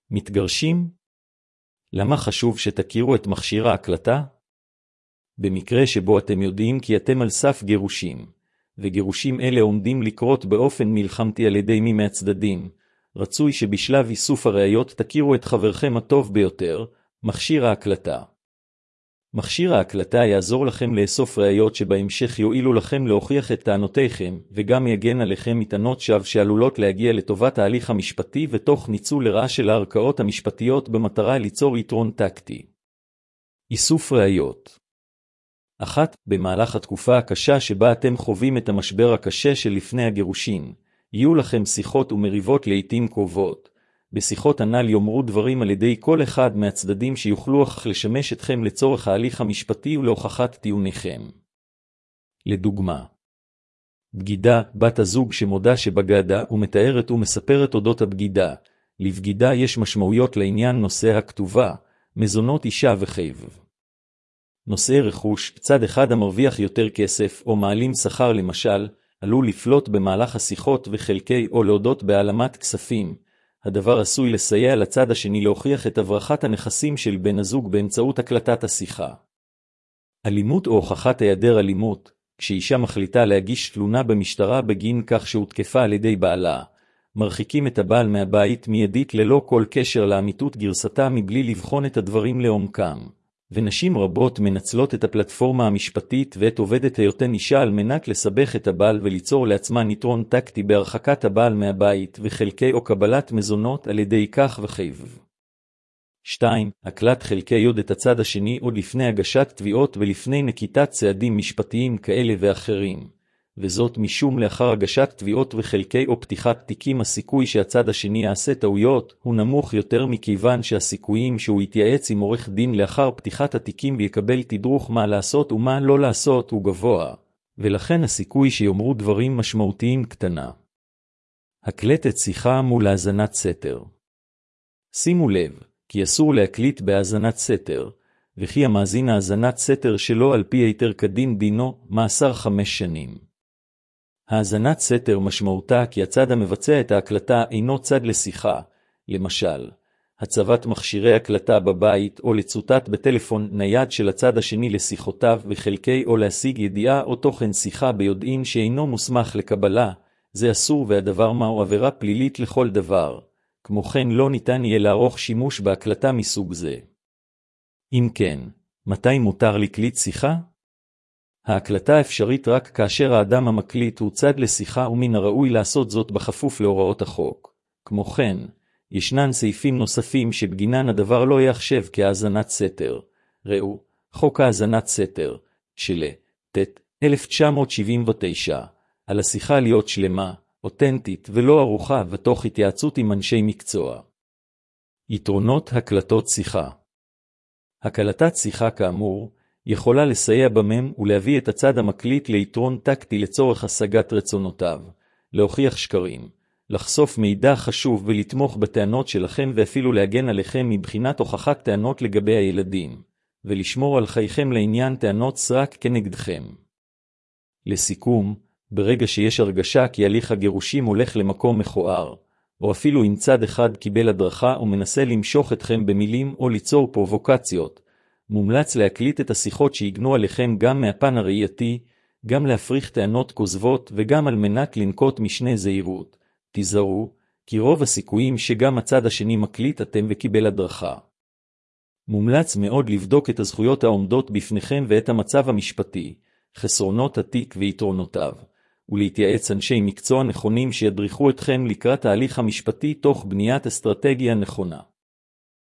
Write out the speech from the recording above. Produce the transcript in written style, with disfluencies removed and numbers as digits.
מתגרשים? למה חשוב שתכירו את מכשיר ההקלטה? במקרה שבו אתם יודעים כי אתם על סף גירושים, וגירושים אלה עומדים לקרות באופן מלחמתי על ידי מי מהצדדים, רצוי שבשלב איסוף הראיות תכירו את חברכם הטוב ביותר, מכשיר ההקלטה. מכשיר ההקלטה יעזור לכם לאסוף ראיות שבהמשך יועילו לכם להוכיח את טענותיכם, וגם יגן עליכם מטענות שווא שעלולות להגיע לטובת ההליך המשפטי ותוך ניצול לרעה של הערכאות המשפטיות במטרה ליצור יתרון טקטי. איסוף ראיות 1. במהלך התקופה הקשה שבה אתם חווים את המשבר הקשה של לפני הגירושין, יהיו לכם שיחות ומריבות לעתים קרובות. בשיחות הנ"ל יאמרו דברים על ידי כל אחד מהצדדים שיוכלו אך לשמש אתכם לצורך ההליך המשפטי ולהוכחת טיעוניכם. לדוגמה, בגידה, בת הזוג שמודה שבגדה ומתארת ומספרת אודות הבגידה. לבגידה יש משמעויות לעניין נושא הכתובה, מזונות אישה וחייב. נושאי רכוש, צד אחד המרוויח יותר כסף או מעלים שכר למשל, עלול לפלוט במהלך השיחות וחלקי או להודות בהעלמת כספים. הדבר עשוי לסייע לצד השני להוכיח את הברחת הנכסים של בן הזוג באמצעות הקלטת השיחה. אלימות או הוכחת היעדר אלימות, כשאישה מחליטה להגיש תלונה במשטרה בגין כך שהותקפה על ידי בעלה, מרחיקים את הבעל מהבית מיידית ללא כל קשר לאמיתות גרסתה מבלי לבחון את הדברים לעומקם. ונשים רבות מנצלות את הפלטפורמה המשפטית ואת עובדת היותן אישה על מנת לסבך את הבעל וליצור לעצמן יתרון טקטי בהרחקת הבעל מהבית וחלקי או קבלת מזונות על ידי כך וחייב. 2. הקלט חלקי יוד את הצד השני עוד לפני הגשת תביעות ולפני נקיטת צעדים משפטיים כאלה ואחרים. וזאת משום לאחר הגשת תביעות וחלקי או פתיחת תיקים הסיכוי שהצד השני יעשה טעויות הוא נמוך יותר מכיוון שהסיכויים שהוא יתייעץ עם עורך דין לאחר פתיחת התיקים ויקבל תדרוך מה לעשות ומה לא לעשות הוא גבוה, ולכן הסיכוי שיאמרו דברים משמעותיים קטנה. הקלטת שיחה מול האזנת סתר. שימו לב, כי אסור להקליט בהאזנת סתר, וכי המאזין האזנת סתר שלו על פי היתר כדין דינו מאסר 5 שנים. האזנת סתר משמעותה כי הצד המבצע את ההקלטה אינו צד לשיחה, למשל, הצבת מכשירי הקלטה בבית או לצוטט בטלפון נייד של הצד השני לשיחותיו וחלקי או להשיג ידיעה או תוכן שיחה ביודעין שאינו מוסמך לקבלה, זה אסור והדבר מהו עבירה פלילית לכל דבר. כמו כן לא ניתן יהיה לערוך שימוש בהקלטה מסוג זה. אם כן, מתי מותר לקליט שיחה? ההקלטה אפשרית רק כאשר האדם המקליט הוא צד לשיחה ומן הראוי לעשות זאת בכפוף להוראות החוק. כמו כן, ישנן סעיפים נוספים שבגינן הדבר לא יחשב כהאזנת סתר. ראו, חוק האזנת סתר, של ט. 1979, על השיחה להיות שלמה, אותנטית ולא ערוכה ותוך התייעצות עם אנשי מקצוע. יתרונות הקלטות שיחה. הקלטת שיחה כאמור, יכולה לסייע במם ולהביא את הצד המקליט ליתרון טקטי לצורך השגת רצונותיו, להוכיח שקרים, לחשוף מידע חשוב ולתמוך בטענות שלכם ואפילו להגן עליכם מבחינת הוכחת טענות לגבי הילדים, ולשמור על חייכם לעניין טענות סרק כנגדכם. לסיכום, ברגע שיש הרגשה כי הליך הגירושים הולך למקום מכוער, או אפילו אם צד אחד קיבל הדרכה ומנסה למשוך אתכם במילים או ליצור פרובוקציות, מומלץ להקליט את השיחות שיגנו עליכם גם מהפן הראייתי, גם להפריך טענות כוזבות וגם על מנת לנקוט משנה זהירות. תיזהרו, כי רוב הסיכויים שגם הצד השני מקליט אתם וקיבל הדרכה. מומלץ מאוד לבדוק את הזכויות העומדות בפניכם ואת המצב המשפטי, חסרונות התיק ויתרונותיו, ולהתייעץ אנשי מקצוע נכונים שידריכו אתכם לקראת ההליך המשפטי תוך בניית אסטרטגיה נכונה.